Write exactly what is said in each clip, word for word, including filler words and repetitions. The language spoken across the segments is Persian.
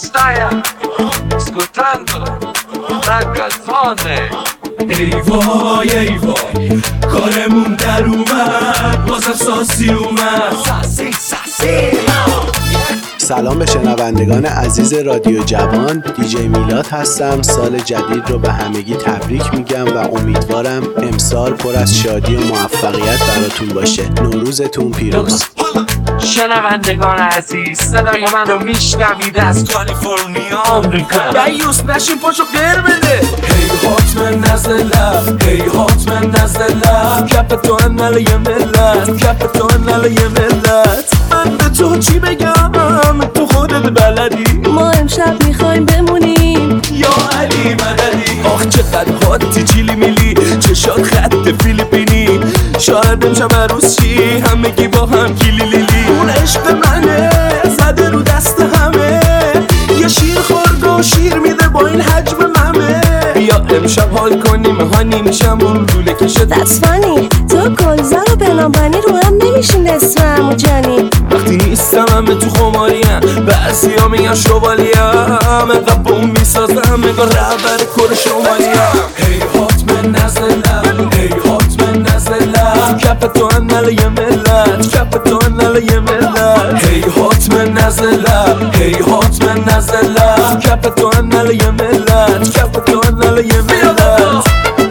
Stai ascoltando Ragazzone. ای وای ای وای کارمون در اومد بازم ساسی اومد ساسی ساسی. سلام به شنوندگان عزیز رادیو جوان، دیجی میلاد هستم. سال جدید رو به همگی تبریک میگم و امیدوارم امسال پر از شادی و موفقیت براتون باشه. نوروزتون پیروز. شنوندگان عزیز، صدای من رو میشنوید از کالیفرنیا آمریکا. دیوس نشین پاشو غیر بده. هی حتما نزلم هی حتما نزلم کپ تو انال یه ملت کپ تو انال یه ملت. من به تو چی بگم تو خودت بلدی. ما امشب میخوایم بمونیم یا علی مددی. آخ چقدر حاتی چیلی میلی چشات خط فیلیپینی. شاید امشب عروس شی همگی با هم کیلی لیلی. اون عشق منه زده رو دست همه. یه شیر خورد و شیر میده با این حجم ممه. بیا امشب حال کنیم هانی میشم اون دوله کشه. That's funny تو گلزار و بلانبانی رو هم نمیشین اسمم و جانی. وقتی نیستم همه تو خماریم بعضی ها میگن شوالیم. انقدر بوم میسازم انگار رهبر کل شمالیم. هی حتما نزلم هی حتما نزلم کپ تو انال یه ملت کپ تو انال یه ملت. هی حتما نزلم هی حتما نزلم کپ تو انال یه ملت کپ تو انال یه ملت.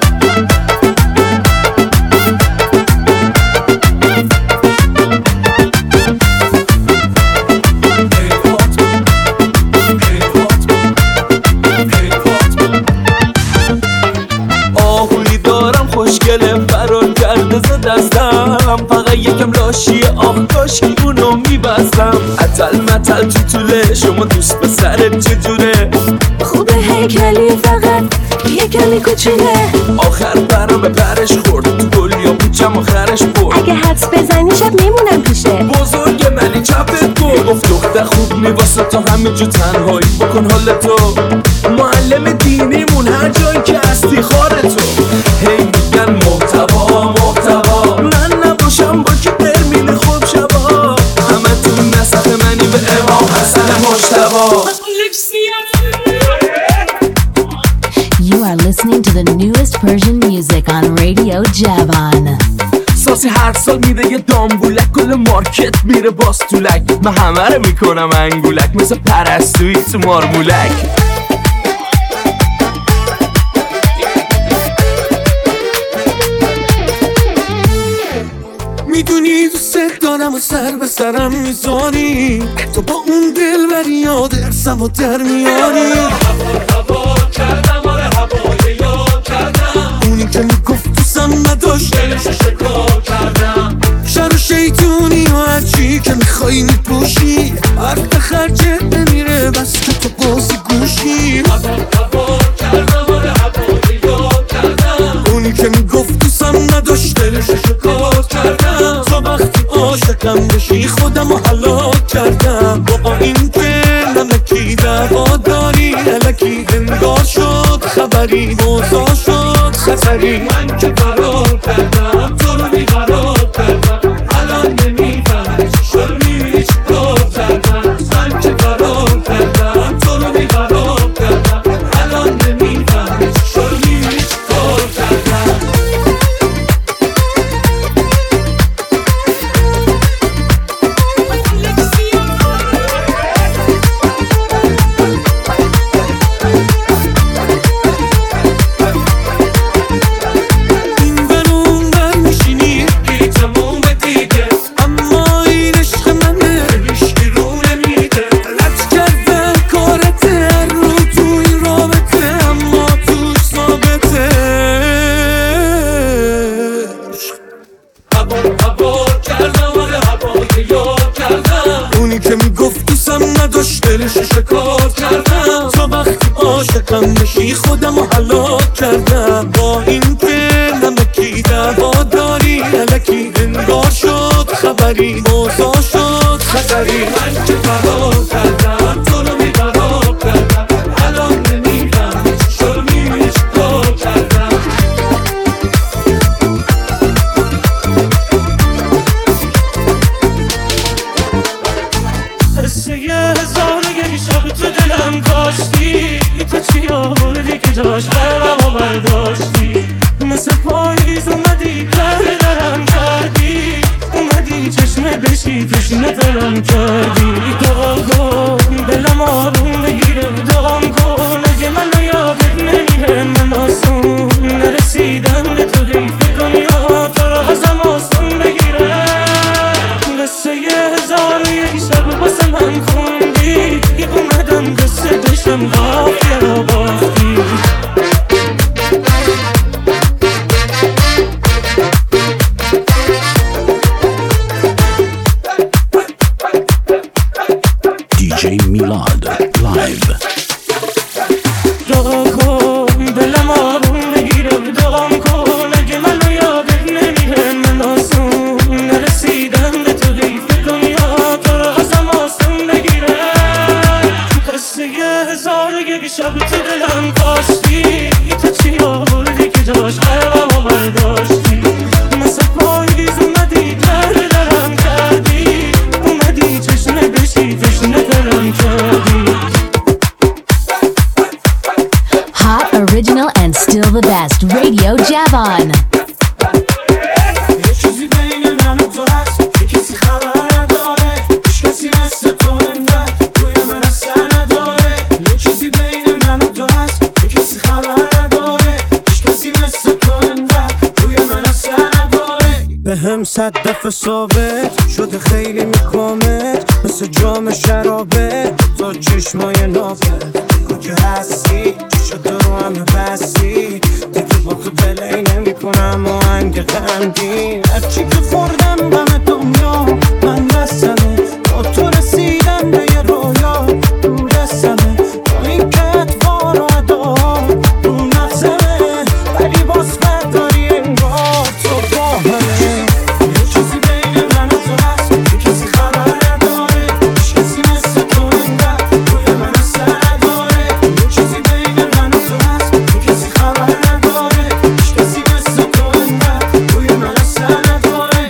خوشگله فرار کرده زد دستم. فقط یکم لاشی آخ کاشکی اونو میبستم. عطل مطل تو طوله شما دوست به سرت چجوره. خوبه هیکلی فقط یه کمی کوچوله. آخر برام به پرش خورد تو گل یا پوچم آخرش برد. اگه حدس بزنی شب میمونم پیشه. بزرگ منی چپت گل گفت دختر خوب میواسه تا همه جو تنهایی بکن حال تو. معلم دینیمون هر جایی که هستی خاره تو. هی میگن محتوا محتوا من نباشم با که ترمین خوب شبا. همه تو نسخ منی به امام حسن مجتبا. You are listening to the newest Persian music on Radio Javan. ساسی هر سال میده یه دامبولک کل مارکت میره باستولک. من همه رو میکنم انگولک مثل پرستویی تو مارمولک. میدونی دوست دارم و سر به سرم میذاری. تو با اون دل بری یاد ارسم و در میاری. هوا کردم آره هوای یاد کردم. اونی که میگفت دوستم نداشت دلشو شکار کردم. شر و شیطونی و هرچی که میخوایی میپوشی. وقت خرجت نمیره بس که تو بازی گوشی. هوا کردم آره هوای یاد کردم. اونی که میگفت دوستم نداشت دلشو شکار کردم. تو وقتی عاشقم بشی خودم رو هلاک کردم. با این که نمکی دعوا داری الکی انگار شد خبری موضوع شد خطری. من که فرار کردم تو رو بیقرار کردم. الان نمیفهمی چی شد میبینی چی کار کردم. من که فرار کردم تو رو بیقرار کردم. الان نمیفهمی چی شد میبینی چی کار کردم. دلشو شکار کردم. تو وقتی عاشقم بشی خودم رو هلاک کردم. با این که نمکی دعوا داری الکی انگار شد خبری موضوع شد خطری. من که فرار کردم تو رو بیقرار کردم. الان نمیفهمی چی شد میبینی چی کار کردم. حسه یه هزار شب تو دلم کاشتی تو چی آوردی که جاش قلبمو برداشتی مثل پاییز اومدی در درم کردی اومدی چشمه بشی تشنه دلم کردی دعا کن دلم آروم بگیره دعام کن اگه منو یادت نمیره من آسون نرسیدم به تو حیفه کنی ها تو رو ازم آسون بگیره قصه یه هزار و یک شب واسه من خوندی اومدم قصه بشم قافیه رو باختی دیجی میلاد لایو. دعا کن دلم آروم بگیره دعام کن اگه منو یادت نمیره من آسون نرسیدم به تو حیفه کنی ها تو رو ازم آسون بگیره قصه یه هزار و یک شب تو دلم کاشتی تو چی آوردی که جاش قلبمو برداشتی مثل پاییز اومدی در درم کردی اومدی چشمه بشی تشنه دلم کردی Hot, original, and still the best. Radio Javon. یه چیزی بین من و تو هست که کسی خبر نداره هیچ کسی مثل تو انقدر روی من اثر نداره یه چیزی بین من و تو هست که کسی خبر نداره هیچ کسی مثل تو انقدر روی من اثر نداره به هم صد دفعه ثابت شده خیلی میکامت مثل جام شرابه تا چشمای نابت که هستی چی شده رو همه بستی دیگه با تو بلی نمی کنم و هنگ غمگین هرچی که خوردم غم دنیا من دستمه با تو رسیدم به یه رویا رو دستمه با این که اتوار و ادا رو نفسمه ولی باز برداری انگار تو با همه یه چیزی بین من و تو هست که کسی خبر نداره هیچ کسی مثل تو انقدر روی من اثر نداره یه چیزی بین من و تو هست که کسی خبر نداره هیچ کسی مثل تو انقدر روی من اثر نداره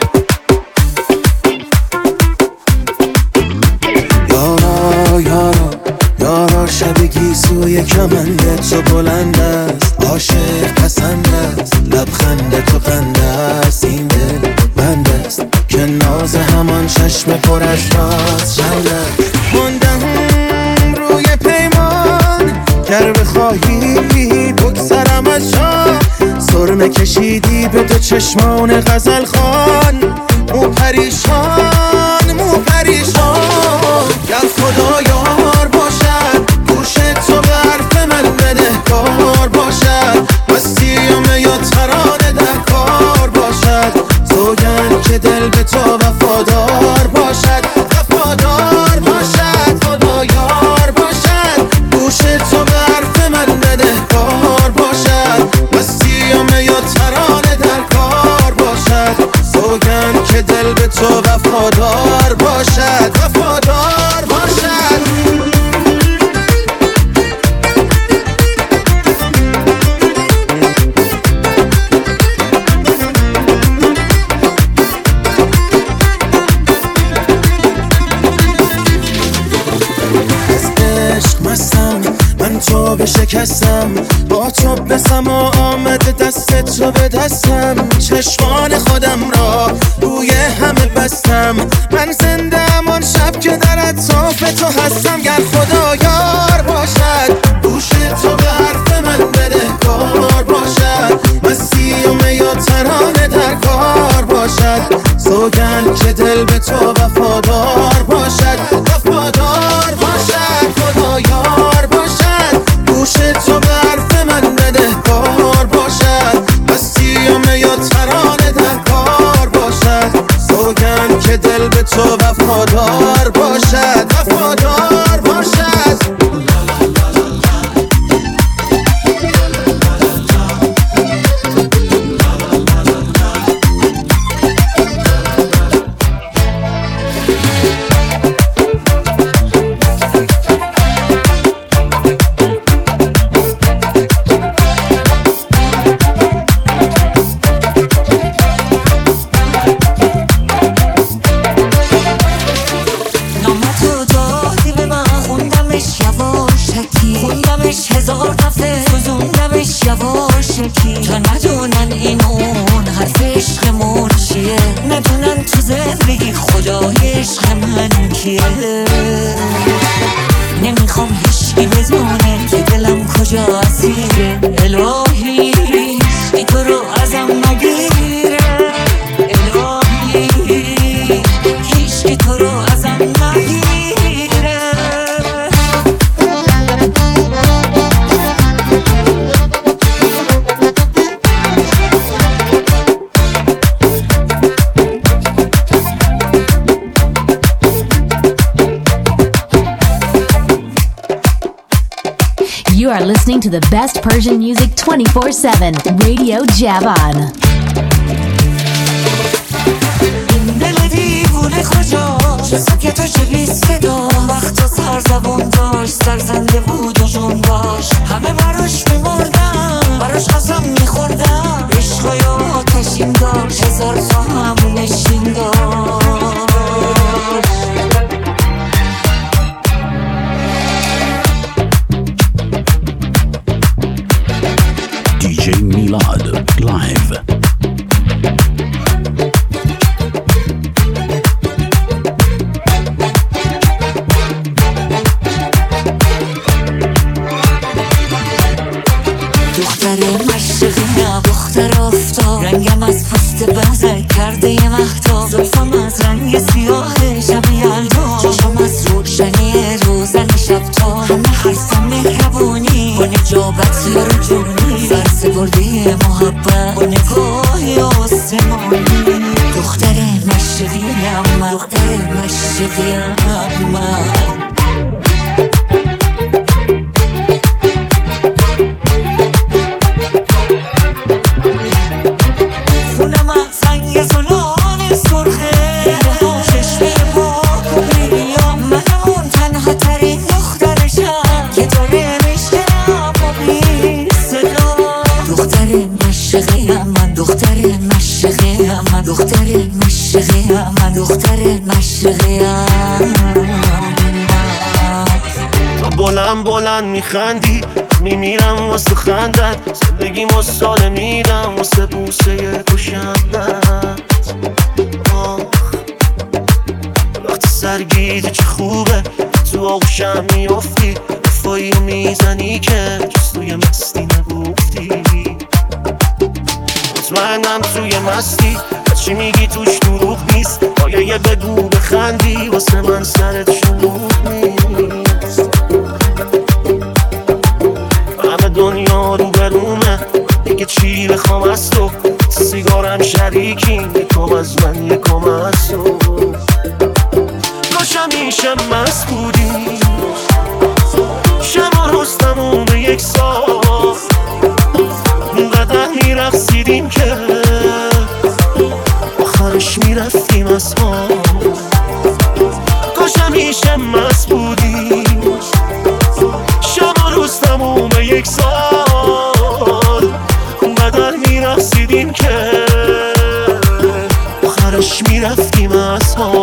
یارا یارا یارا شب گیسوی کمنده تو بلند است عاشق پسند است لبخند تو خنده است این دل بند است که ناز همان چشم پر از راز چند است موندم روی پیمان گر بخواهی بگذرم از جا سرمه کشیدی به دو چشمان غزل خوان مو پریشان مو پریشان گر خدا یار باشد گوش تو به حرف من بدهکار باشد مسیم یا ترانه در کار باشد سوگند که دل به تو وفادار باشد وفادار باشد خدا یار باشد گوش تو به حرف من بدهکار باشد مسیم یا ترانه در کار باشد سوگند که دل به تو وفادار باشد وفادار باشد مستم من تو بشکستم با تو بسم و آمد دست تو به دستم چشمان خودم را روی همه بستم من زنده امان شب که در اطراف تو هستم گر خدا یار باشد گوش تو به حرف من بدهکار باشد مسیم یا ترانه در کار باشد سوگند که دل به تو وفادار باشد وفادار باشد خدا یار باشد گوش تو به حرف من بدهکار باشد مسیم یا ترانه در کار باشد سوگند که دل به تو وفادار باشد وفادار باشد هزار دفعه فزوندمش یواشکی تا ندونن این اون حرف عشقمون چیه، ندونن تو زندگی خدای عشق من کیه. نمیخوام هیچکی بدونه که دلم کجا اسیره، الهی این تو رو ازم نگیره، الهی هیچکی تو رو ازم نگیره. You are listening to the best Persian music twenty-four seven. Radio Javan. این دل دیوونه کجا چه سکت و چه بی صدا، وقتا سر زبون داشت سرزنده بود و جون داشت، همه براش میمردم براش قسم میخوردم، عشقای آتشین داشت هزار تا هم نشین داشت. دی جی میلاد لایو. دختر مشرقیم دختر آفتاب، رنگم از پوست بزه کرده یه مهتاب، زلفم از رنگ سیاه شب یلدا، چشم از روشنی روزن شب تا، همه حرفم مهربونی با نجابت رجونی، سرسپردی محبت با نگاهی آسمانی. دختر مشرقیم من، دختر مشرقیم من. دختر مشرقیم من، دختر مشرقیم. بلند بلند میخندی میمیرم واسه خندت، زندگی مستاله میدم واسه بوسه کشندت. وقتی سرگیده چه خوبه تو آغوشم میافتی، وفایی میزنی که جز توی مستی نگفتی. مطمئنم توی مستی چی میگی توش دروغ نیست، باید یه بگو بخندی واسه من سرت شلوغ نیست. همه دنیا رو برومه دیگه چی بخوام از تو، سیگارم شریکیم یکم از من یکم از تو. کاش همیشه مست بودی شب و رستمون به یک سال، اونقدر میرقصیدیم که آخرش میرفتیم از ما. کاش همیشه مست بودیم شب و روز تموم یک سال، اونقدر میرقصیدیم که آخرش میرفتیم از ما.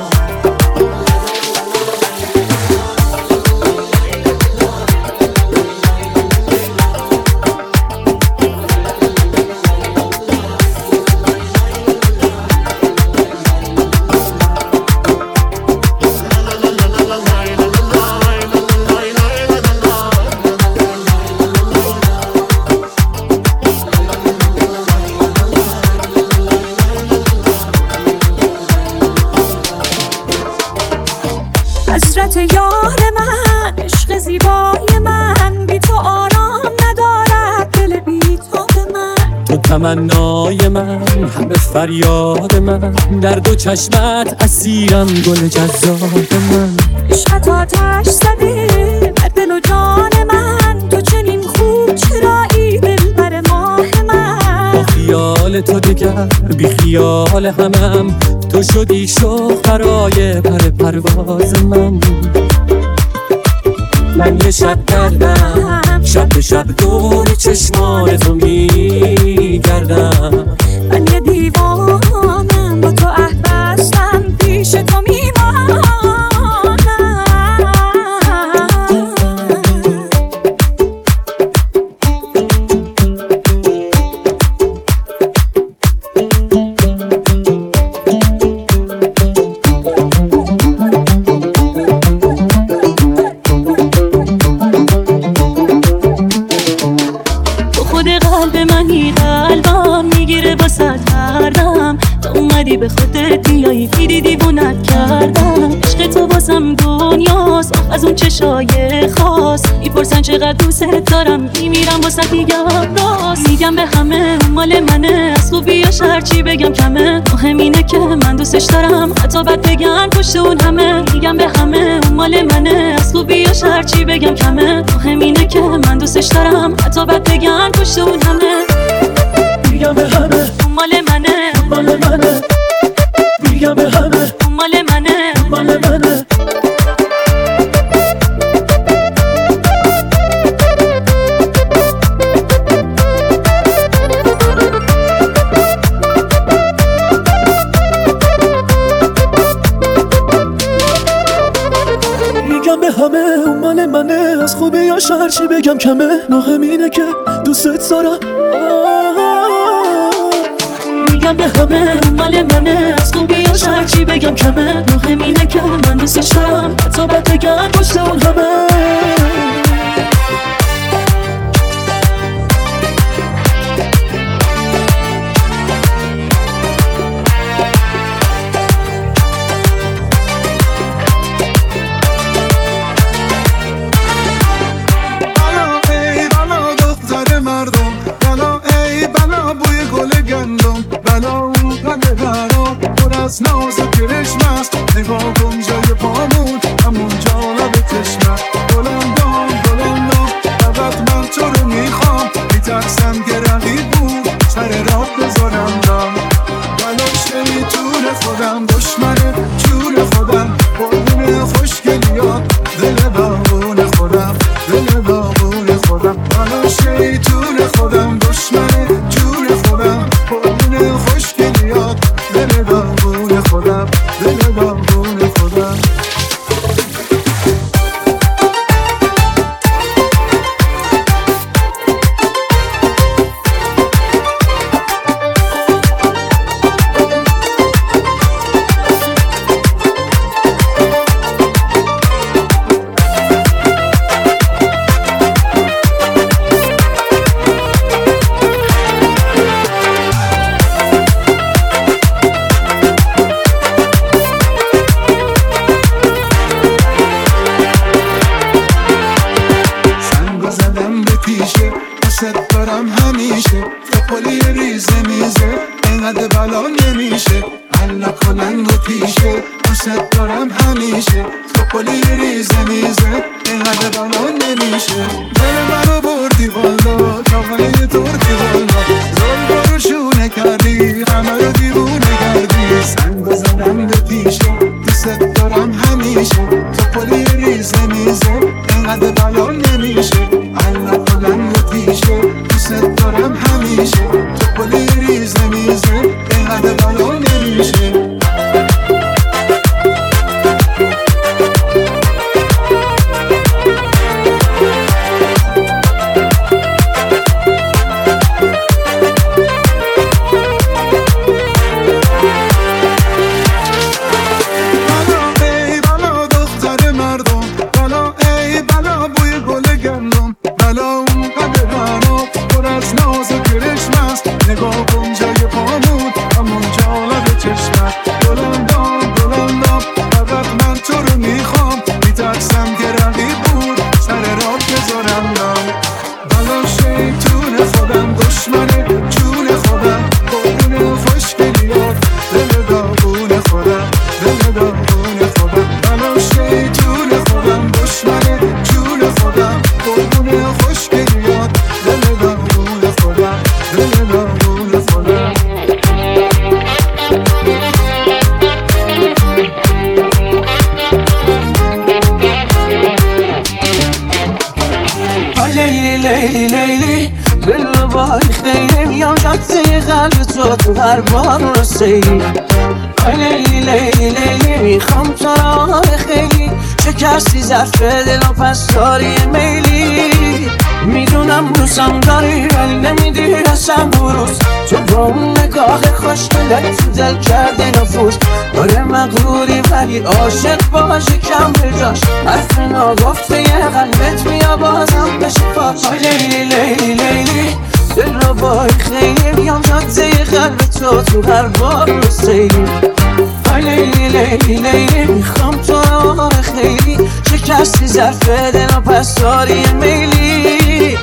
حسرت یار من، عشق زیبای من، بی تو آرام ندارد دل بی تو به من. تو تمنای من، همه فریاد من، در دو چشمت اسیرم گل جذاب من. عشقت آتش زده بر دل و جان من، تو چنین خوب چرایی دلبر ماه من. با خیال تو دگر بی خیال همم، تو شدی شوق برای پر پرواز من. من یه شب کردم شب به شب دور چشمان تو میگردم. من یه دیوانم با تو عهد بستم، پیش تو میمانم. بودی به خاطر بیایی دیدی دیوونت کردم. عشق تو بازم دنیاست آخ از اون چشای خاص. میپرسن چقدر دوست دارم میمیرم واسه میگم راست. میگم به همه اون مال منه از خوبی یا شر چی بگم کمه. مهم اینه که من دوستش دارم حتی بد بگن پشت اون همه. میگم به همه اون مال منه از خوبی یا شر چی بگم کمه. مهم اینه که من دوستش دارم حتی بد بگن پشت اون همه. میگم به همه اون مال منه مال منه. میگم به همه اون مال منه مال منه. میگم به همه اون مال منه از خوبی یا شر چی بگم کمه. مهم اینه که دوستت دارم. میگم به همه اون مال منه از خوبی یا شر چی بگم کمه. مهم اینه که من دوستش دارم حتی بد بگن پشت اون همه. از ناز کرشمست نگاه کن جای پامون همون جا لب چشمت. بلندام بلندام فقط من تو رو میخوام. میترسم که رقیب بود سر راه بذارم دام. بلاش نمیتونه خودم دشمنه جور خودم. قربون خوشگلیات دل باغون خودم دل باغون خودم. بلاش نمیتونه خودم دشمنه جور خودم. قربون خوشگلیات دل باغون خودم دل باغون خودم. هر بار رسیدی آی لیلی لیلی لیلی میخوام تو را خیلی شکستی ظرف دل و پس داری میلی میدونم دوستم داری ولی نمیدی اصلا بروز تو با اون نگاه خوشگلت تو دل کرده نفوذ آره مغروری ولی عاشق باشی کم به جاش حرف ناگفته یه قلبت بیا بازم بشه پاش آی لیلی لیلی لیلی دل رو بای خیلی بیام جاده قلب تو تو هر بار رو سیلی های لیلی لیلی لیلی میخوام تو رو خیلی شکستی ظرف دل و پس داری میلی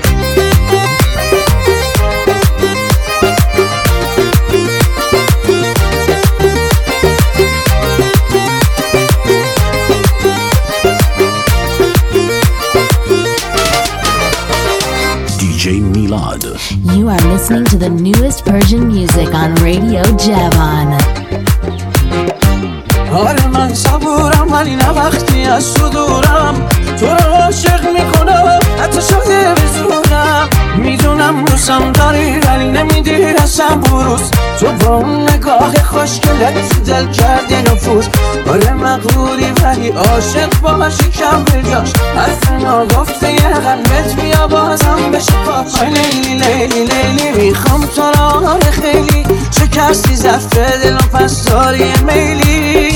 D J Milad. You are listening to the newest Persian music on Radio Javan. آره من صبورم ولی نه وقتی از تو دورم تو رو عاشق میکنم حتی شده بزورم میدونم روزم داری ولی نمیدی رسم بروز تو با اون نگاه خوشگلت تو دل کردی نفوذ آره مغروری ولی عاشق باشی کم به جاش حرف ناگفته یه قلبت بیا بازم بشه پاش لیلی لیلی لیلی میخوام تو رو آره خیلی شکستی ظرف دل و پس داری میلی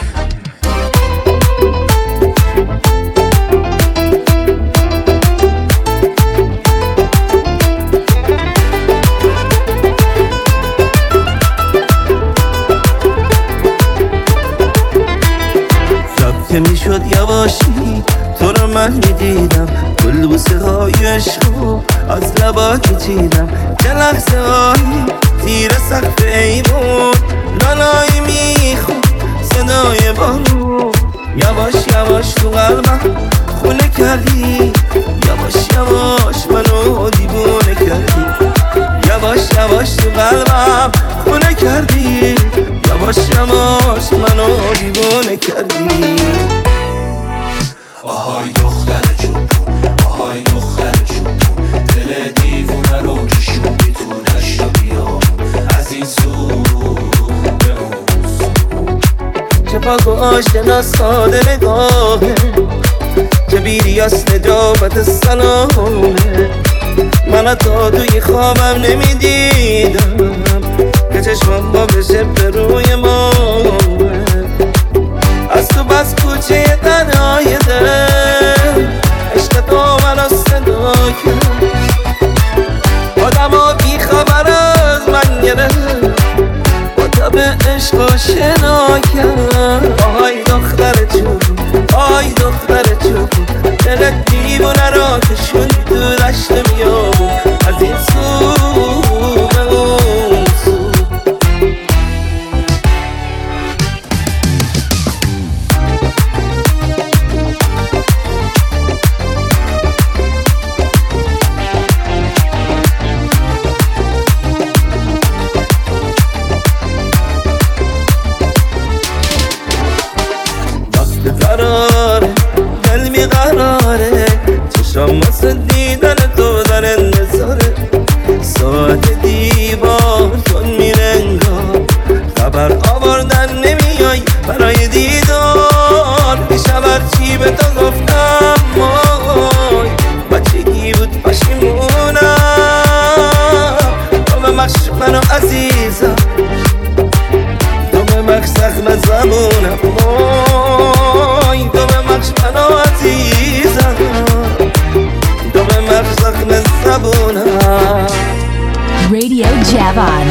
که میشد یواشی تو رو من میدیدم گل بوسه های عشقو از لبا کشیدم که لحظه هایی زیر سقف ایوون لالایی میخون صدای بارون یواش یواش تو قلبم خونه کردی یواش یواش منو دیوونه کردی یواش یواش تو قلبم خونه کردی یواش یواش منو دیوونه کردی آهای دختر چوبون آهای دختر چوبون دل دیوونه رو کشوندی تو دشت و بیابون از این سو به اون سو چه پاک و آشنا ساده نگاهه چه بیری از نجابت سلامه من تا توی خوابم نمیدیدم که چشمم با بشه به روی ما از تو بس کوچه تنهای دل عشق تو منو صدا کرد آدم ها بی خبر از من گرفت با تا به عشق آشنا کرد آهای دختر چوبون آهای دختر چوبون دلت دیوونه را کشوندی تو دشت بیابون از این سو به اون سو قراره دل بیقراره چشم واسه دیدن تو در انتظاره ساعت دیوار چون میرنگار خبر آوردن نمیای برای دیدار دیشب هرچی به تو گفتم مای بچگی بود پشیمونم تو به مخش منو عزیزم تو به مخش زخم زبونم وای تو به مخش منو عزیزم تو به مخش زخم زبونم Radio Javan.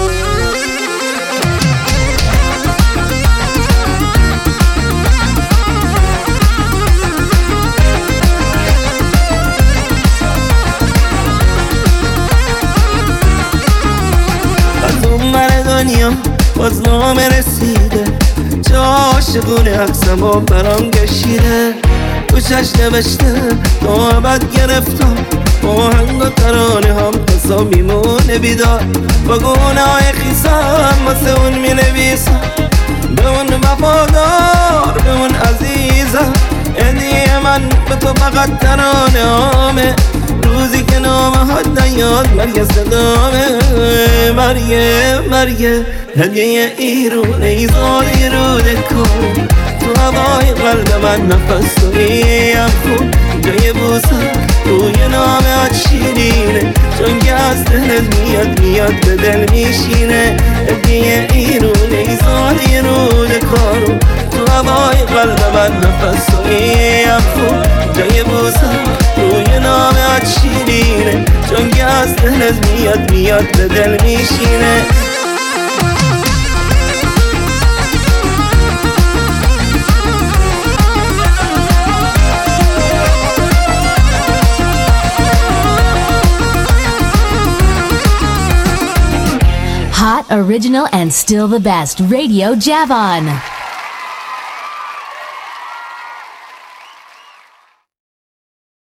از اون من دنیا باز نامه رسیده چه عاشقونه عکسم و برام گشیده گوشش نوشته محبت گرفتم با هنگ و ترانه هم حساب میمونه بیدار با گناه خیسم واسه اون می نویسم به اون وفادار به اون عزیزم هدیه من به تو فقط ترانه هامه روزی که نامه ها نیاد مرگ صدامه مرگه مرگه هدیه ایرونه ایزالی روده کن تو هوای قلب من نفس تویم خون جای بوسم روی نامه شیرینه چون که از دلت میاد میاد به دل میشینه هدیه ایرونه ایزالی روده کن تو هوای قلب من نفس تویم خون جای بوسم روی نامه شیرینه چون آهنگ از دلت میاد میاد به دل میشینه. Hot, original, and still the best. Radio Javon.